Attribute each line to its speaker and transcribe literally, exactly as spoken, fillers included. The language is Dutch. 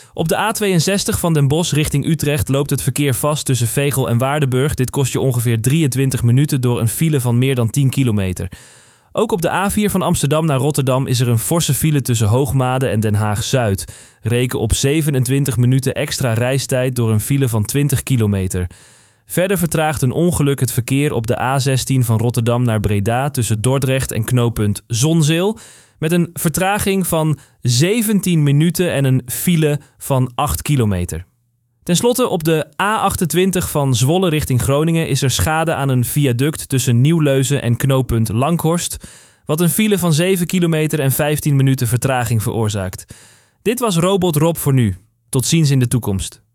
Speaker 1: Op de A tweeënzestig van Den Bosch richting Utrecht loopt het verkeer vast tussen Veghel en Waardenburg. Dit kost je ongeveer drieëntwintig minuten door een file van meer dan tien kilometer. Ook op de A vier van Amsterdam naar Rotterdam is er een forse file tussen Hoogmade en Den Haag-Zuid. Reken op zevenentwintig minuten extra reistijd door een file van twintig kilometer. Verder vertraagt een ongeluk het verkeer op de A zestien van Rotterdam naar Breda tussen Dordrecht en knooppunt Zonzeel, met een vertraging van zeventien minuten en een file van acht kilometer. Ten slotte op de A achtentwintig van Zwolle richting Groningen is er schade aan een viaduct tussen Nieuwleuzen en knooppunt Langhorst, wat een file van zeven kilometer en vijftien minuten vertraging veroorzaakt. Dit was Robot Rob voor nu. Tot ziens in de toekomst.